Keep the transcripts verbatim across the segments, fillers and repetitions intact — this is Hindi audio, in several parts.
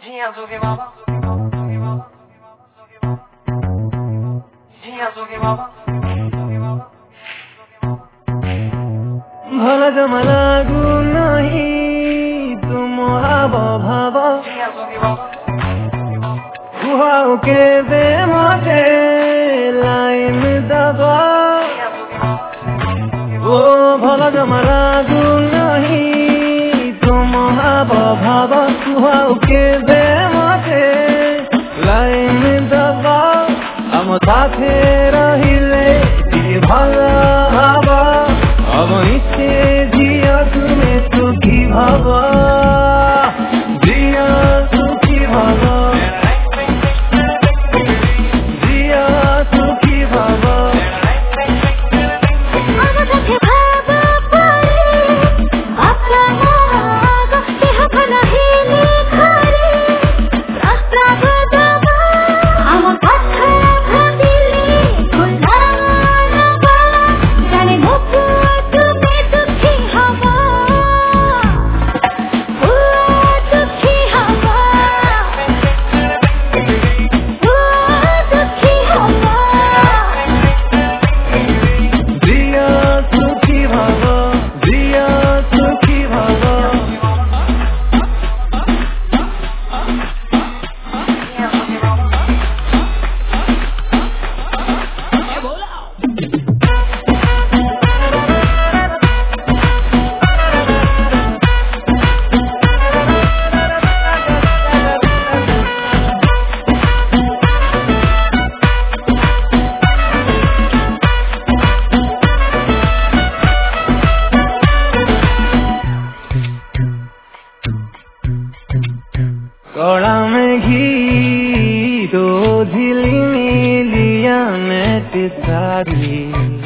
जिया जोगी बाबा, जिया जोगी बाबा, भला जमा लागू नहीं तुम हाव भाव जिया जोगी बाबा, कुहाओ के दे मते लाइन दबा जिया जोगी बाबा, ओ भला जमा लागू नहीं तुम हाव भाव कुहाओ के दे मते लाइन दबा हम साथे रहिले जी भला हवा अब इसे जिया तुम्हें सुखी भावा जिया सुखी भावा जिया सुखी भावा कड़ा में घी तो झिली में लिया मैं तिसारी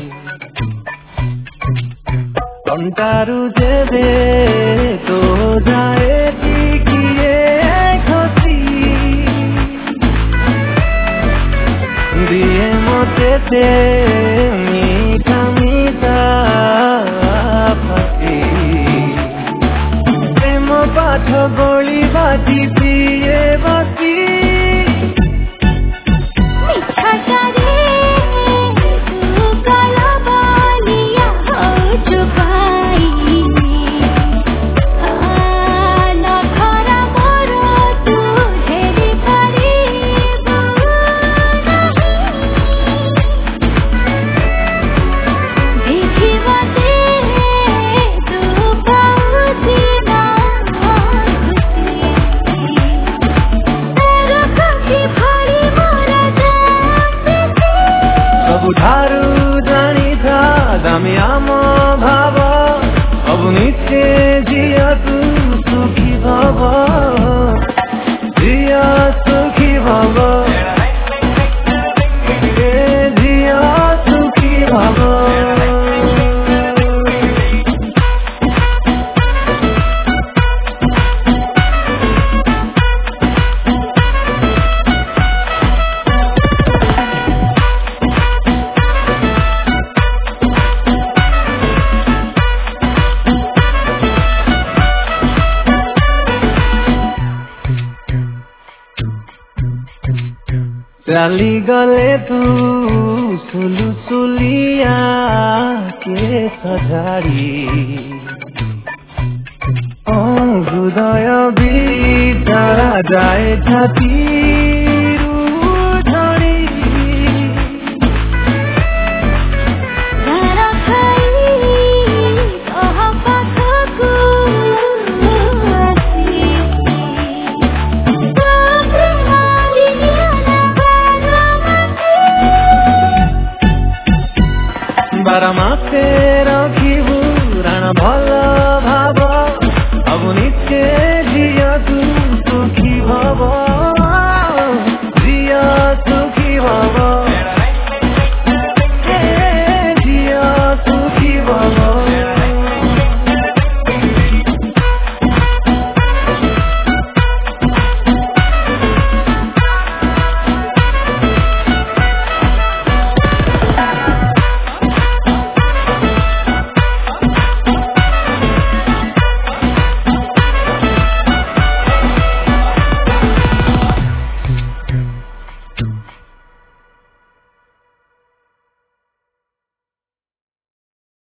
कंटारू दे तो जाए किए खुशी दिए मोते ते मीठा मीठा फसी प्रेम पाठ गोली बाजी पिए बसी ठारू जानी था दामियाम भाव अब नित्य जिया तू सुखी भाव जिया सुखी भाव जिया सुखी भाव चली गले तू सुलु सुलिया के सजाड़ी हृदय भी धरा जाए छाती